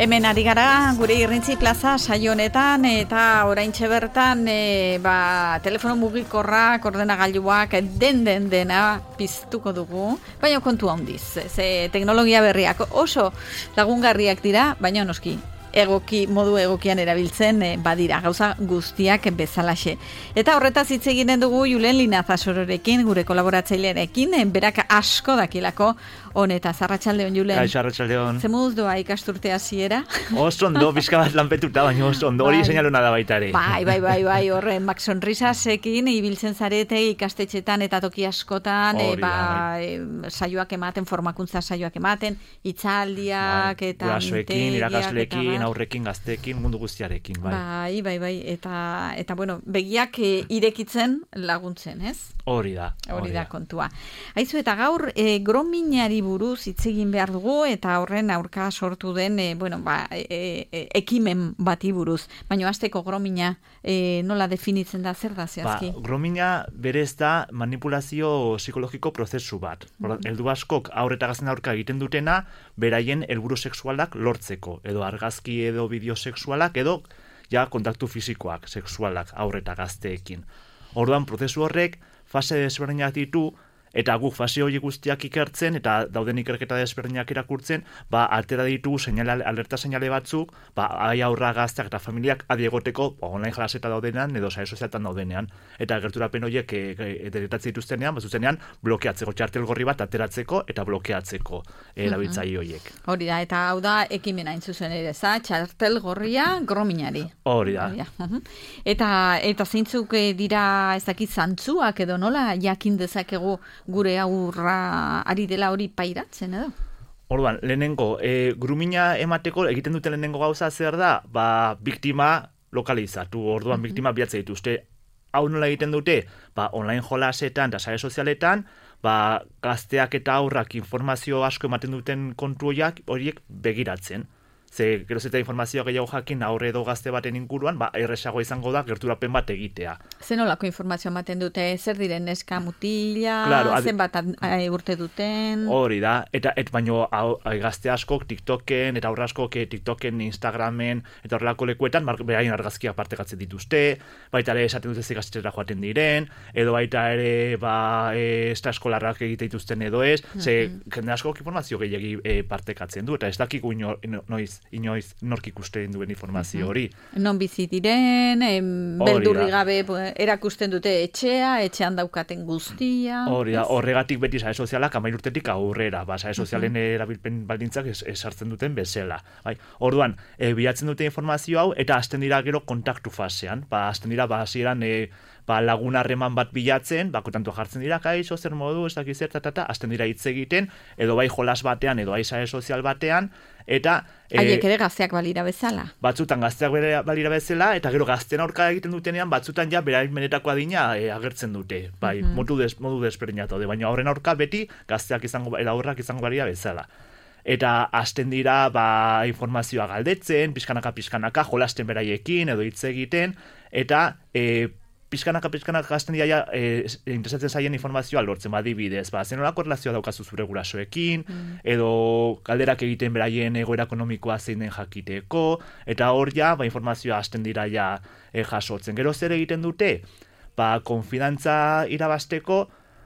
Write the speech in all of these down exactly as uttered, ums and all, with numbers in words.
Hemen ari gara gure Irrintzi Plaza saio honetan eta oraintxe bertan e, ba, telefono mugikorrak, ordenagailuak den den dena piztuko dugu, baina kontu handiz. Ze teknologia berriak oso lagungarriak dira, baina noski egoki modu egokian erabiltzen e, badira gauza guztiak bezalaxe. Eta horretaz hitz egiten dugu Julen Linazasororekin, gure kolaboratzailearekin, e, berak asko dakilako honetaz. Arratsaldeon, Julen. Kaixo, arratsaldeon. Zemuz doa ikasturte hasiera? Oso ondo, bizka bat lanpetuta, baina oso ondo, hori seinaluna da baita ere. Bai, bai, bai, bai, horre, Max Sonrisasekin ibiltzen zarete ikastetxetan eta toki askotan, e, ba, e, saioak ematen, formakuntza saioak ematen, hitzaldiak bai, eta gurasoekin, irakasleekin, aurrekin, gazteekin, mundu guztiarekin, bai. Bai, bai, bai, eta, eta bueno, begiak e, irekitzen laguntzen, ez? Hori da. Hori da kontua. Aizu, eta gaur, e, grominari buruz hitz egin behar dugu, eta horren aurka sortu den, e, bueno, ba, e, e, ekimen bati buruz. Baina hasteko gromina e, nola definitzen da, zer da zehazki? Ba, gromina berez da manipulazio psikologiko prozesu bat. Mm-hmm. Heldu askok aurre eta gazten aurka egiten dutena, beraien helburu sexualak lortzeko, edo argazki edo bideo sexualak, edo ja kontaktu fisikoak sexualak aurre eta gazteekin. Orduan, prozesu horrek fase desberdinak ditu, eta guk fase hori guztiak ikertzen, eta dauden ikerketa desberdinak irakurtzen, ba, altera ditu seinale, alerta seinale batzuk, ba, ai aurra gazteak eta familiak adiegoteko ba, online jalaseta daudenean, edo sare sozialetan daudenean. Eta gerturapen horiek e, e, deretatzen dituztenean, bazuzenean, blokeatzeko, txartel gorri bat ateratzeko, eta blokeatzeko erabiltzaile horiek. Hori da, eta hau da ekimena hain zuzen ere, za, txartel gorria grominari. Hori da. Eta, eta zeintzuk dira ez dakit zantzuak edo nola jakin dezakegu gure aurra ari dela hori pairatzen edo? Orduan, lehenengo, e, grumina emateko egiten duten lehenengo gauza zer da, ba, biktima lokalizatu, orduan mm-hmm. biktima bilatzen dituzte. Hau nola egiten dute, ba, online jolasetan eta sare sozialetan, ba, gazteak eta aurrak informazio asko ematen duten kontu horiek begiratzen. Ze, geroz eta informazioa gehiago jakin aurre edo gazte baten inguruan, ba, erresago izango da gerturapen bat egitea. Zer nolako informazioa ematen dute, zer diren neska mutila, claro, zenbat urte duten? Hori da, eta et baino au, gazte askok TikToken, eta aurra askok TikToken, Instagramen, eta horrelako lekuetan, beraien argazkiak partekatzen dituzte, baita ere esaten dute gaztetera joaten diren, edo baita ere, ba, e, esta eskolarrak egite dituzten edo ez, mm-hmm. ze, jende askok informazio gehiagi e, partekatzen du, eta ez dakik ino, noiz, inoiz nork ikusten duen informazio hori. Non bizi diren, em, beldurri gabe erakusten dute etxea, etxean daukaten guztia. Hori da, horregatik beti sare sozialak hamairu urtetik aurrera, ba, sare sozialen uh-huh. erabilpen baldintzak esartzen duten bezala. Bai. Orduan, e, bilatzen dute informazio hau, eta hasten dira gero kontaktu fasean. Ba, hasten dira, ba, hasieran e, ba, lagun harreman bat bilatzen, ba, kontantua jartzen dira, kaixo, zer modu, ez dakiz zer, tatata, hasten dira hitz egiten, edo bai jolas batean, edo bai sare sozial batean, eta haiek ere gazteak balira bezala. Batzutan gazteak balira bezala, eta gero gazten aurka egiten dutenean, batzutan ja berain benetako adina e, agertzen dute. Bai, mm-hmm. modu, des, modu desberdinat daude, baina horren aurka beti gazteak izango, era aurrak izango balira bezala. Eta hasten dira ba, informazioa galdetzen, pixkanaka-pixkanaka, jolasten beraiekin, edo hitz egiten, eta e, pizkanaka pizkanaka gazten dira e, interesatzen zaien informazioa lortzen badibidez, ba, zenolako erlazioa daukazu zure gurasoekin, mm. edo galderak egiten beraien egoera ekonomikoa zein den jakiteko, eta hor ja, ba, informazioa hasten dira ja e, jasotzen. Gero zer egiten dute? Ba, konfidantza irabasteko,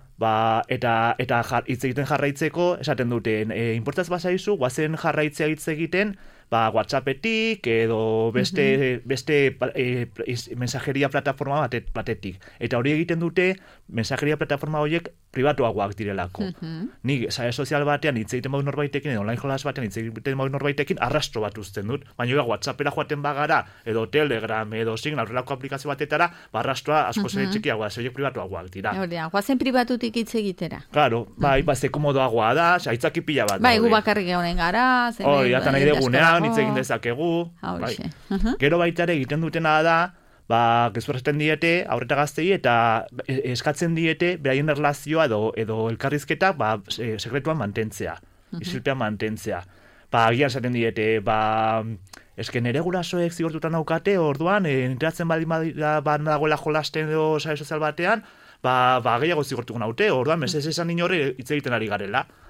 ba, eta eta jar, hitz egiten jarraitzeko, esaten duten, e, inportaz bazaizu, guazen jarraitzea hitz egiten, ba, WhatsAppetik edo beste, mm-hmm. beste e, mensajeria plataforma batet, batetik. Eta hori egiten dute, mensajeria plataforma horiek pribatuagoak direlako. Mm-hmm. Nik, sare sozial batean hitz egiten badu norbaitekin, edo online jolas batean hitz egiten badu norbaitekin, arrastro bat uzten dut. Baina ja, WhatsAppera joaten bagara, edo Telegram, edo Signal, horrelako aplikazio batetara, ba, arrastroa asko mm-hmm. zer txikiagoa, horiek pribatuagoak dira. Hori da, guazen pribatutik hitz egitera. Claro, bai, ba, ze komodoagoa da, aitzaki pila bat. Bai, gu bakarrik egonen gara, hori, eta nahi degunean, hitz egin dezakegu. Bai. Uh-huh. Gero baita ere egiten dutena da, ba, gezurresten diete, aurreta gaztei, eta eskatzen diete, beraien erlazioa edo, edo elkarrizketa, ba, sekretuan mantentzea, uh-huh. isilpean mantentzea. Ba, agian esaten diete, ba, eske nere gurasoek zigortutan daukate, orduan, e, enteratzen baldin badagoela jolasten edo sare sozial batean, ba, ba gehiago zigortuko naute, orduan, mesez esan inorri hitz egiten ari garela.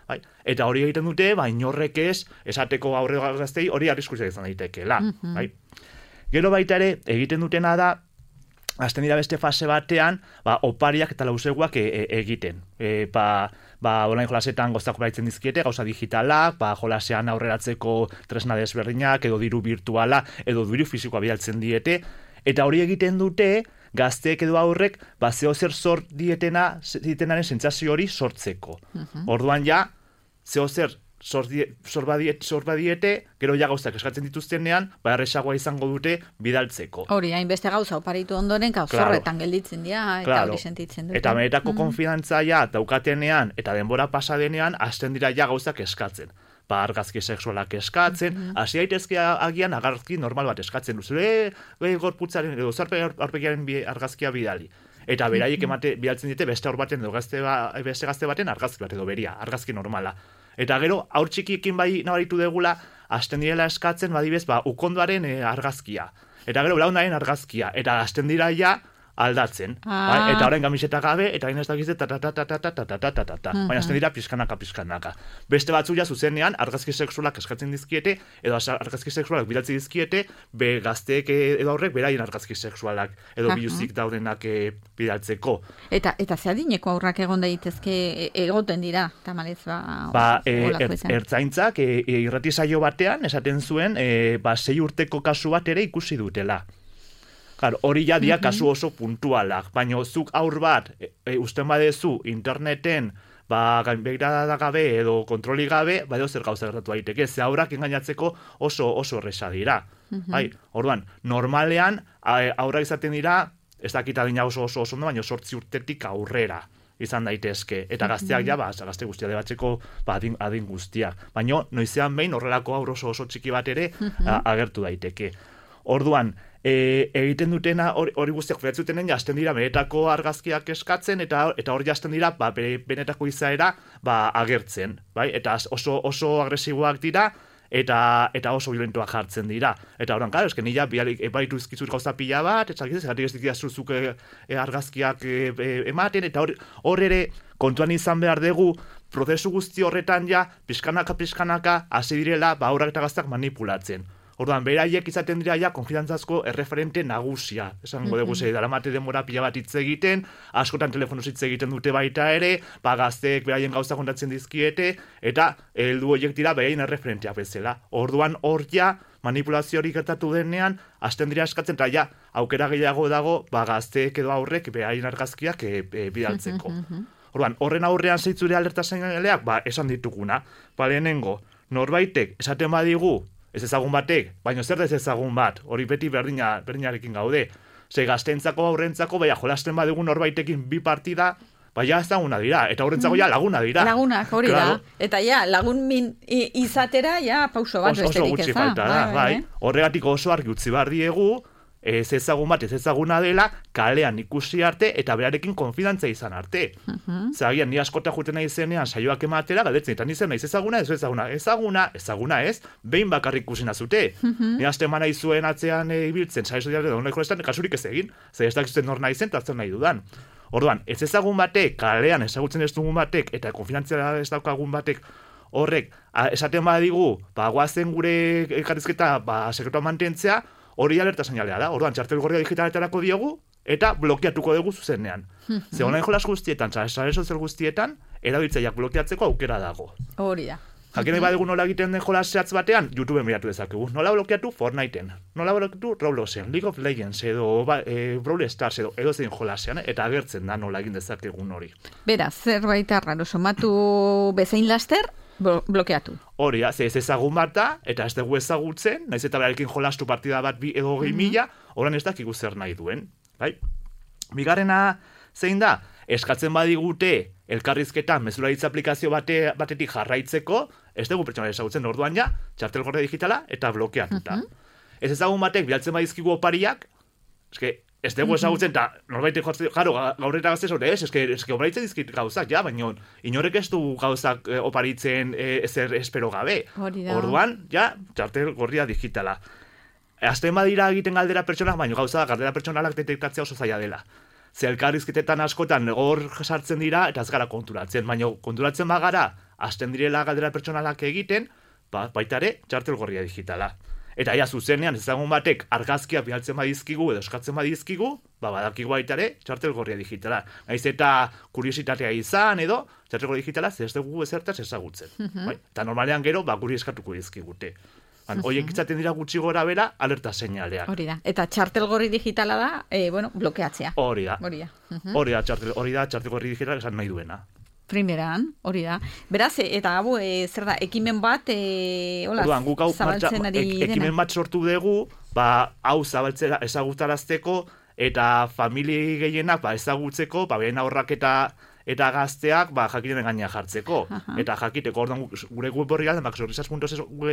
Bai? Eta hori egiten dute, ba, inorrek ez, esateko aurre gaztei hori arriskusia izan daitekeela. Mm-hmm. Bai? Gero baita ere, egiten dutena da, hasten dira beste fase batean, ba, opariak eta lauseguak e, e, egiten. E, ba, ba, online jolasetan goztak baitzen dizkiete, gauza digitalak, ba, jolasean aurreratzeko tresna desberdinak, edo diru virtuala, edo diru fisikoa bidaltzen diete, eta hori egiten dute, gazteek edo aurrek, ba, zeo zer sort dietena, dietenaren sentsazio hori sortzeko. Uh-huh. Orduan ja, zeo zer sor badiete, sor badiete, gero ja gauzak eskatzen dituztenean, ba, erresagoa izango dute bidaltzeko. Hori, hainbeste gauza oparitu ondoren, gauzorretan claro. gelditzen dira, eta claro. hori sentitzen dute. Eta benetako uh-huh. konfidantza ja daukatenean, eta denbora pasadenean, hasten dira ja gauzak eskatzen. Ba, argazki sexualak eskatzen, hasi mm-hmm. daitezke agian argazki normal bat eskatzen duzu, e, e, gorputzaren, edo zarpe arpegiaren argazkia bidali. Eta beraiek emate bidaltzen dite beste hor baten edo gazte, ba, beste gazte baten argazki bat edo beria, argazki normala. Eta gero, haur txikiekin bai nabaritu degula, hasten direla eskatzen, badibez, ba, ukondoaren e, argazkia. Eta gero, belaunaren argazkia. Eta hasten dira ja, aldatzen. Ah. Bai? Eta orain gamiseta gabe, eta hain ez dakize, ta-ta-ta-ta-ta-ta-ta-ta-ta-ta. Baina hasten dira pizkanaka, pizkanaka. Beste batzu ja zuzenean, argazki sexualak eskatzen dizkiete, edo argazki sexualak bidaltzen dizkiete, be gazteek edo horrek beraien argazki sexualak, edo biluzik daudenak e, bidaltzeko. Eta eta zeadineko aurrak egon daitezke egoten dira, tamalez, ba... Ba, e, er, ertzaintzak, e, e, irrati saio batean, esaten zuen, e, ba, sei urteko kasu bat ere ikusi dutela. Claro, hori ja dia kasu oso puntualak, baina zuk aur bat, e, e, usten badezu interneten, ba, gainbegirada gabe edo kontroli gabe, ba, edo zer gauza gertatu daiteke, ze aurrak engainatzeko oso oso erresa dira. Mm-hmm. Bai, orduan, normalean, aurrak izaten dira, ez dakit adina oso oso oso ondo, baina sortzi urtetik aurrera izan daitezke. Eta gazteak ja, ba, gazte guztia debatzeko ba, adin, adin guztiak. Baina, noizean behin horrelako aur oso oso txiki bat ere mm-hmm. agertu daiteke. Orduan, E, egiten dutena hori, hori guztiak fiatzutenen jasten dira benetako argazkiak eskatzen eta eta hori jasten dira ba, benetako izaera ba, agertzen, bai? Eta oso oso agresiboak dira eta eta oso violentoak jartzen dira. Eta orain claro, eske nila baitu izkizut gauza pila bat, eta ez gatik ez dituzuke e, argazkiak e, e, ematen eta hor hor ere kontuan izan behar dugu prozesu guzti horretan ja pizkanaka pizkanaka hasi direla ba aurrak eta gazteak manipulatzen. Orduan, beraiek izaten dira ja konfidantzazko erreferente nagusia. Esango dugu zei, daramate denbora pila bat hitz egiten, askotan telefonoz hitz egiten dute baita ere, ba gazteek beraien gauza kontatzen dizkiete, eta heldu horiek dira beraien erreferenteak bezala. Orduan, hor ja, manipulazio hori gertatu denean, hasten dira eskatzen, eta ja, aukera gehiago dago, ba gazteek edo aurrek beraien argazkiak e, e, bidaltzeko. Orduan, horren aurrean zeitzure alerta seinaleak, ba, esan dituguna. Ba, lehenengo, norbaitek esaten badigu, ez ezagun batek, baina zer ez ezagun bat, hori beti berdina, berdinarekin gaude. Ze gaztentzako aurrentzako, baina jolasten badugu norbaitekin bi partida, baina ezaguna dira, eta aurrentzako ja laguna dira. Lagunak, hori claro. Da. Eta ja, lagun min izatera, ja, pauso bat besterik ez da. Oso gutxi falta da, bai. Horregatik oso argi utzi behar diegu, ez ezagun bat, ez ezaguna dela, kalean ikusi arte, eta berarekin konfidantza izan arte. Uh-huh. Zagian, ni askota juten nahi zenean, saioak ematera, galdetzen, eta nizien nahiz ezaguna, ez ezaguna, ezaguna, ezaguna ez, behin bakarrik ikusi nazute. Uh-huh. Ni aste eman nahi zuen atzean e, ibiltzen, saio zodiak edo honeko estan, kasurik ez egin, zai ez dakizuten nor nahi zen, eta zer nahi dudan. Orduan, ez ezagun batek, kalean ezagutzen ez dugun batek, eta konfidantzia ez daukagun batek, horrek, a, esaten badigu, ba, guazen gure elkarrizketa, ba, sekretua mantentzea, hori alerta seinalea da. Orduan, txartel gorria digitaletarako diogu, eta blokeatuko dugu zuzenean. Ze online jolas guztietan, sare sozial guztietan, erabiltzaileak blokeatzeko aukera dago. Hori da. Jakin nahi badugu nola egiten den jolas zehatz batean, YouTubeen miratu dezakegu. Nola blokeatu Fortniteen, nola blokeatu Robloxen, League of Legends, edo ba, e, Brawl Stars, edo edo zein jolasean, eta agertzen da nola egin dezakegun hori. Beraz, zerbait arraro, somatu bezain laster, blokeatu. Hori, ze ez ezagun bat da, eta ez dugu ezagutzen, naiz eta berarekin jolastu partida bat bi edo gehi mila, oran ez dakigu zer nahi duen. Bai? Bigarrena zein da, eskatzen badigute elkarrizketa mezularitza aplikazio bate, batetik jarraitzeko, ez dugu pertsonari ezagutzen orduan ja, txartel gorria digitala eta blokeatuta. Uh-huh. Ez ezagun batek bidaltzen badizkigu opariak, eske, ez dugu ezagutzen, eta norbaitek jortzen, jaro, gaur eta gazte zore ez, eske, eske oparitzen dizkit gauzak, ja, baina inorek ez du gauzak e, oparitzen e, ezer espero gabe. Orduan, ja, txartel gorria digitala. Azten badira egiten galdera pertsonak, baina gauza galdera pertsonalak detektatzea oso zaila dela. Ze elkarrizketetan askotan hor sartzen dira, eta ez gara konturatzen, baina konturatzen bagara, hasten direla galdera pertsonalak egiten, ba, baita ere, txartel gorria digitala. Eta ja zuzenean ezagun batek argazkia bidaltzen badizkigu edo eskatzen badizkigu, ba badakigu baita ere txartel gorria digitala. Naiz eta kuriositatea izan edo txartel gorria digitala ez dugu ezertaz ezagutzen. Uh-huh. Bai? Eta normalean gero ba guri eskatuko dizkigute. Ban, uh-huh. Horiek izaten dira gutxi gora bera alerta seinaleak. Hori da. Eta txartel gorri digitala da, eh, bueno, blokeatzea. Hori da. Hori da. Uh-huh. Hori da txartel, hori da txartel gorri digitala esan nahi duena. Primeran, hori da. Beraz, eta hau, e, zer da, ekimen bat, e, hola, Orduan, guk hau zabaltzen martxa, ari ek, dena. ekimen bat sortu dugu, ba, hau zabaltzera ezagutarazteko, eta famili gehienak ba, ezagutzeko, ba, behen aurrak eta eta gazteak ba, jakinen gaina jartzeko. Aha. Eta jakiteko, orduan gure web horrialdean, bak, sorrisas punto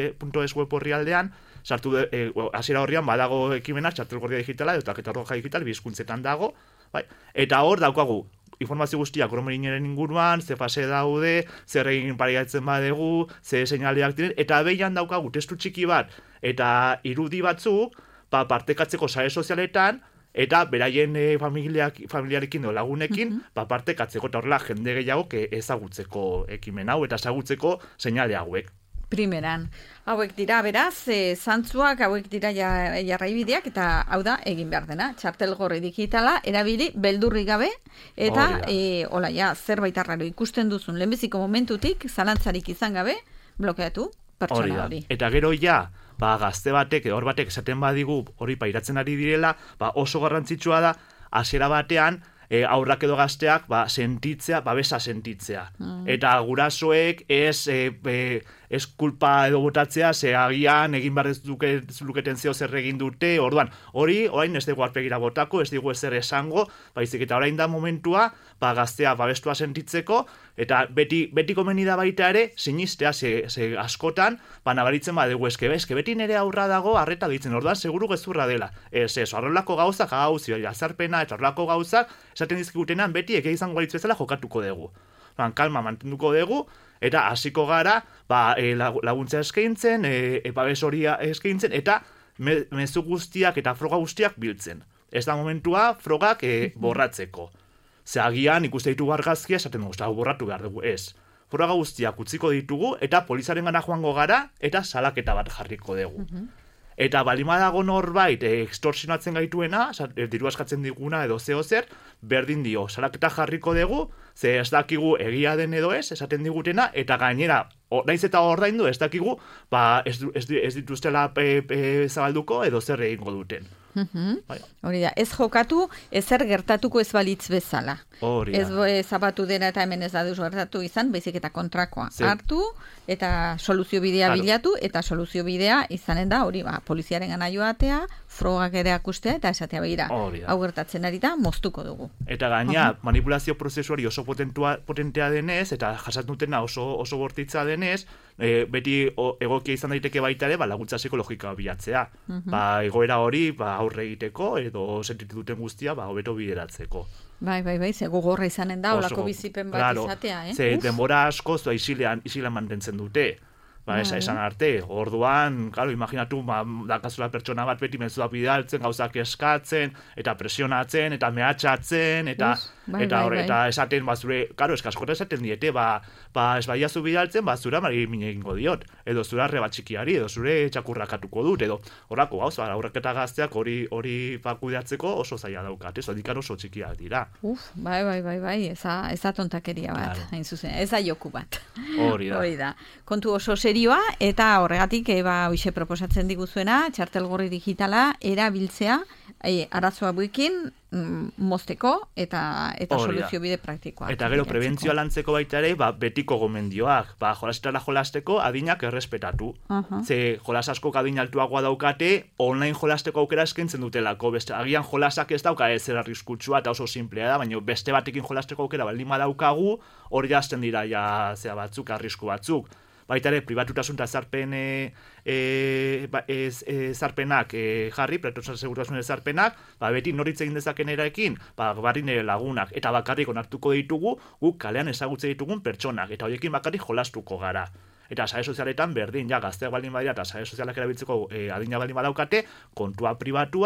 es web horrialdean, sartu de, e, hasiera horrian badago ekimena, txartel gorria digitala, eta eta roja digital, bizkuntzetan dago, bai? Eta hor daukagu, informazio guztiak kromorineren inguruan, ze fase daude, zer egin pareatzen badegu, ze seinaleak diren, eta behian daukagu testu txiki bat, eta irudi batzuk, ba, partekatzeko sare sozialetan, eta beraien e, familiak, familiarekin edo lagunekin, uh-huh. ba, partekatzeko, eta horrela jende gehiago ezagutzeko ekimen hau, eta ezagutzeko seinale hauek. Primeran. Hauek dira, beraz, e, zantzuak, hauek dira ja, jarraibideak, eta hau da, egin behar dena. Txartel gorri digitala, erabili, beldurri gabe, eta, e, hola, ja, zerbait arraro ikusten duzun, lehenbiziko momentutik, zalantzarik izan gabe, blokeatu pertsona hori. Eta gero ja, ba, gazte batek, edo hor batek, esaten badigu, hori pairatzen ari direla, ba, oso garrantzitsua da, hasiera batean, E, aurrak edo gazteak ba, sentitzea, babesa sentitzea. Mm. Eta gurasoek ez, e, e, ez kulpa edo botatzea, ze agian egin behar ez luketen zeo zer egin dute, orduan, hori, orain ez dugu arpegira botako, ez dugu ezer esango, baizik eta orain da momentua, ba, gaztea babestua sentitzeko, eta beti, beti komeni da baita ere, sinistea, ze, ze askotan, ba, nabaritzen badugu eske, eske beti nere aurra dago, arreta ditzen, orduan, seguru gezurra dela. Ez, ez, horrelako gauzak, gauzio, azarpena, eta horrelako gauzak, esaten dizkigutenan beti eke izango balitz bezala jokatuko dugu. Ban, kalma mantenduko dugu, eta hasiko gara, ba, e, laguntza eskaintzen, e, e, babes horia eskaintzen, eta me, mezu guztiak eta froga guztiak biltzen. Ez da momentua frogak e, borratzeko. Ze agian ikuste ditugu argazkia, esaten dugu, hau borratu behar dugu, ez. Froga guztiak utziko ditugu, eta polizaren gana joango gara, eta salaketa bat jarriko dugu. Uh-huh. Eta balima dago norbait e, extorsionatzen gaituena, e, diru askatzen diguna edo zeo zer, berdin dio, salaketa jarriko dugu, ze ez dakigu egia den edo ez, esaten digutena, eta gainera, o, naiz eta ordaindu, ez dakigu, ba, ez, ez, ez dituztela e, e, zabalduko edo zer egingo duten. Uhum. Hori da, ez jokatu, ezer gertatuko ez balitz bezala. Hori da. Ez zabatu dena eta hemen ez da duz gertatu izan, baizik eta kontrakoa. Zer. Hartu, eta soluzio bidea claro. bilatu, eta soluzio bidea izanen da, hori ba, poliziaren gana joatea, frogak ere akustea, eta esatea behira. Hau gertatzen ari da, moztuko dugu. Eta gaina, uh-huh. manipulazio prozesuari oso potentua, potentea denez, eta jasatutena oso, oso bortitza denez, e, beti o, egokia izan daiteke baita ere, ba, laguntza psikologikoa bilatzea. Uh-huh. Ba, egoera hori, ba, aurre egiteko, edo sentitu duten guztia, ba, hobeto bideratzeko. Bai, bai, bai, ze gogorra izanen da, olako bizipen bat claro, izatea, eh? Ze denbora askoz, ba, isilean, isilean mantentzen dute. Ba, esa, esan arte, orduan, claro, imaginatu, ba, dakazula pertsona bat beti mezua bidaltzen, gauzak eskatzen, eta presionatzen, eta mehatxatzen, eta, Uf, bai, eta, bai, bai. eta esaten, ba, zure, claro, eskaskota esaten diete, ba, ba ez baiazu bidaltzen, ba, zura mari mine egingo diot, edo zura arreba txikiari, edo zure txakurrakatuko dut, edo horako gauza, aurrak eta gazteak hori hori kudeatzeko oso zaila daukat, ez, odikan oso txikiak dira. Uf, bai, bai, bai, bai, eza, eza tontakeria bat, claro. Hain zuzen, eza joku bat. Hori da. Hori da. Kontu oso serioa, eta horregatik, eba, hoxe proposatzen diguzuena, txartel gorri digitala, erabiltzea, e, arazoa buikin, mm, mozteko, eta, eta soluzio bide praktikoak. Eta gero, prebentzioa lantzeko baita ere, ba, betiko gomendioak, ba, jolasetara jolasteko adinak errespetatu. Uh-huh. Ze jolas asko adin altuagoa daukate, online jolasteko aukera eskaintzen dutelako, beste, agian jolasak ez dauka ez zer arriskutsua, eta oso simplea da, baina beste batekin jolasteko aukera baldin badaukagu, hori jazten dira ja zea batzuk, arrisku batzuk. Baita ere, pribatutasun eta zarpen e, e, ba, e, e, zarpenak e, jarri, pribatutasun segurtasun zarpenak, ba, beti noritz egin dezaken eraekin, ba, barri nire lagunak, eta bakarrik onartuko ditugu, guk kalean ezagutze ditugun pertsonak, eta horiekin bakarrik jolastuko gara. Eta sare sozialetan berdin, ja, gazteak baldin badira, eta sare sozialak erabiltzeko e, adina baldin badaukate, kontua pribatua,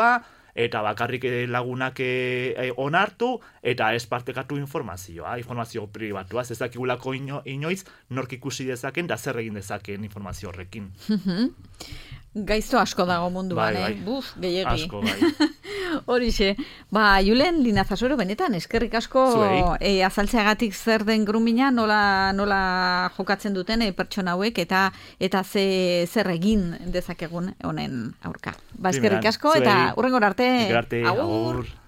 eta bakarrik lagunak e, onartu, eta ez partekatu informazioa, informazio pribatua, ez dakigulako ino, inoiz nork ikusi dezaken, da zer egin dezaken informazio horrekin. Gaizto asko dago munduan, bai, bai. eh? Buf, gehiegi. Asko, bai. Horixe, ba, Julen Linazasoro, benetan, eskerrik asko e, azaltzeagatik zer den grumina, nola, nola jokatzen duten e, pertsona hauek, eta eta ze, zer egin dezakegun honen aurka. Ba, eskerrik asko, eta hurrengor arte, agur.